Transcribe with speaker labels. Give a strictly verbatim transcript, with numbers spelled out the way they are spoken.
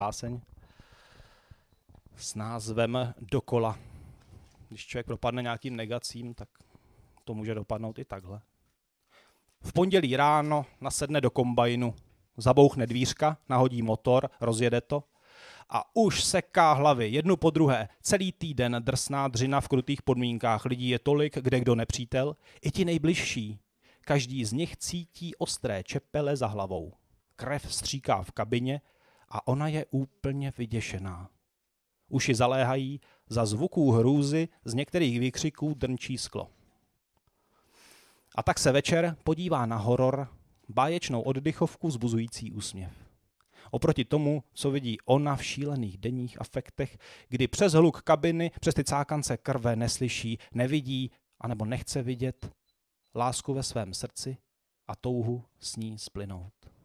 Speaker 1: báseň s názvem Dokola. Když člověk propadne nějakým negacím, tak to může dopadnout i takhle. V pondělí ráno nasedne do kombajnu, zabouchne dvířka, nahodí motor, rozjede to a už seká hlavy jednu po druhé. Celý týden drsná dřina v krutých podmínkách. Lidí je tolik, kde kdo nepřítel, i ti nejbližší. Každý z nich cítí ostré čepele za hlavou. Krev stříká v kabině a ona je úplně vyděšená. Uši zaléhají, za zvuků hrůzy z některých výkřiků drnčí sklo. A tak se večer podívá na horor, báječnou oddychovku vzbuzující úsměv. Oproti tomu, co vidí ona v šílených denních afektech, kdy přes hluk kabiny, přes ty cákance krve neslyší, nevidí, anebo nechce vidět lásku ve svém srdci a touhu s ní splynout.